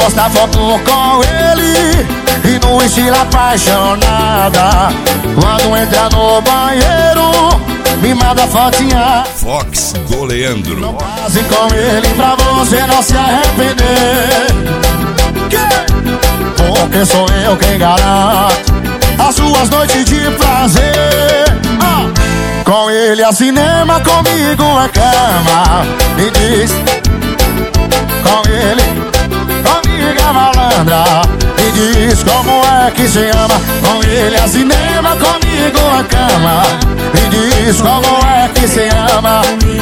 posta foto com ele e no estilo apaixonada. Quando entra no banheiro, me manda fotinha. Fox do Leandro. Não case com ele pra você não se arrepender, porque sou eu quem garante as suas noites de prazer. Com ele é cinema, comigo é cama. Me diz, com ele, comigo é malandra. Me diz como é que se ama. Com ele é cinema, comigo é cama. Me diz como é que se ama.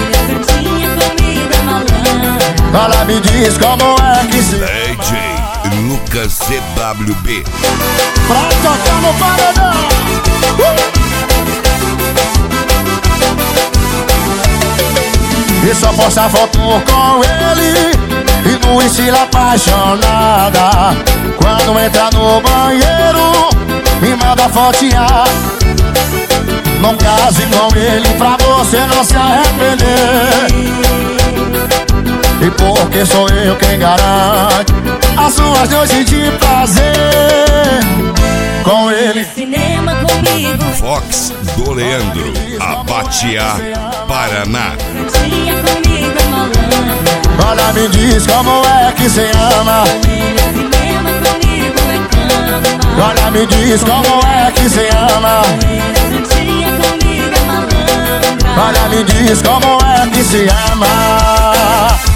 Ela me diz como é que se ama. DJ Lucas CWB. Pra tocar no paredão. E só posta foto com ele e no estilo apaixonada. Quando entra no banheiro, me manda fotinha. Não case com ele pra você não se arrepender, e porque sou eu quem garante as suas noites de prazer. Com ele cinema comigo. Fox do Leandro, Abateá, Paraná. Dia comigo é malandra. Olha, me diz como é que se ama. Cinema comigo é cama. Olha, me diz como é que se ama. Dia comigo é malandra. Olha, me diz como é que se ama.